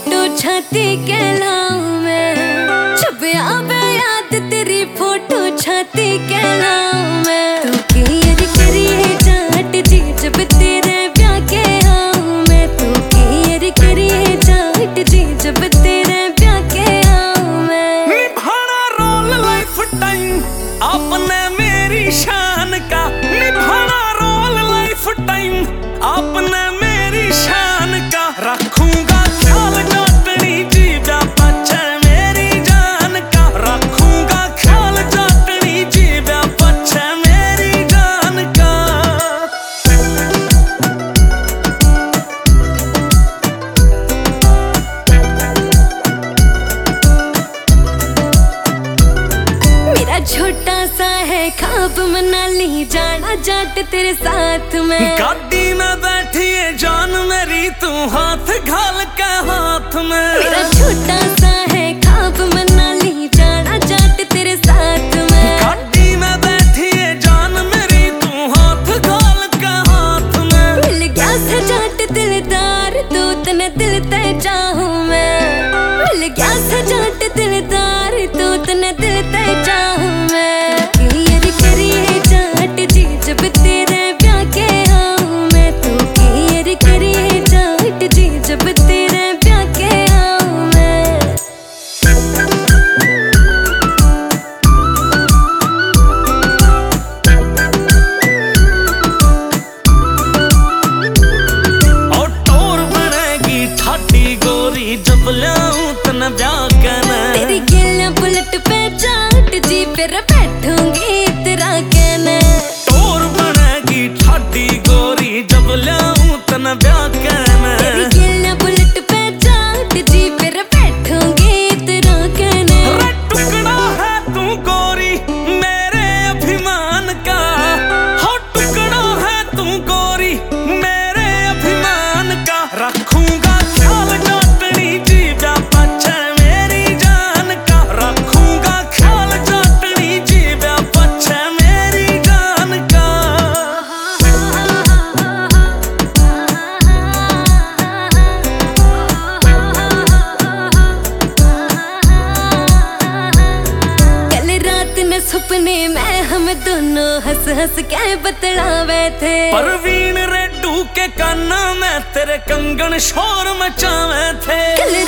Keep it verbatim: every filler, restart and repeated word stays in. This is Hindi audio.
फोटो छाती के लाऊं मैं, छुपे आवे याद तेरी फोटो छाती के लाऊं मैं। तू केयर करिए जाट जी जब तेरे ब्याह के आऊं मैं, तू केयर करिए जाट जी जब तेरे ब्याह के आऊं मैं। निभाना रोल लाइफ टाइम आपने मेरी शान का, निभाना रोल लाइफ टाइम आपने मेरी शान का। रखूंगा ख्याल जाटनी जी ब्याह पछे मेरी जान का, रखूंगा ख्याल जाटनी जी ब्याह पछे मेरी जान का। मेरा छोटा सा है ख्वाब मनाली जाना जाट तेरे साथ में। गाड़ी में बैठी है जान मेरी तू हाथ घाल के हाथ में। मेरा छोटा सा है ख्वाब मनाली जाना जाट तेरे साथ में। गाड़ी में बैठी है जान मेरी तू हाथ घाल के हाथ में। मिल गया से जाट दिलदार तू तने दिल ते चाहूं मैं, मिल गया से जाट दिलदार तू तने दिल ते चाहूं मैं। केयर करिए जाट जी जब तेरे ब्याह के आऊं मैं, तू केयर करिए जाट जी जब तेरे ब्याह के आऊं मैं। और टोर बनेगी ठाडी गोरी जब ल्याऊं तने ब्याह कहना। तेरी गिल्ला बुलेट पे जाट जी फिर बैठूंगी तेरा कहना। टोर बनेगी ठाडी गोरी जब ल्याऊं तने ब्याह कहना। तेरी गिल्ला बुलेट पे जाट जी फिर बैठूंगी तेरा कहना। रे टुकड़ा है तू गोरी मेरे अभिमान का, हो टुकड़ा है तू गोरी मेरे अभिमान का। रखूंगा ख्याल जाटनी जी ब्याह पछे मेरी जान का, रखूंगा ख्याल जाटनी जी ब्याह पछे मेरी जान का। कल रात न सपने में हम दोनों हंस हंस के बतलावे थे। परवीन रेड्डू के काना में तेरे कंगन शोर मचावे थे। कल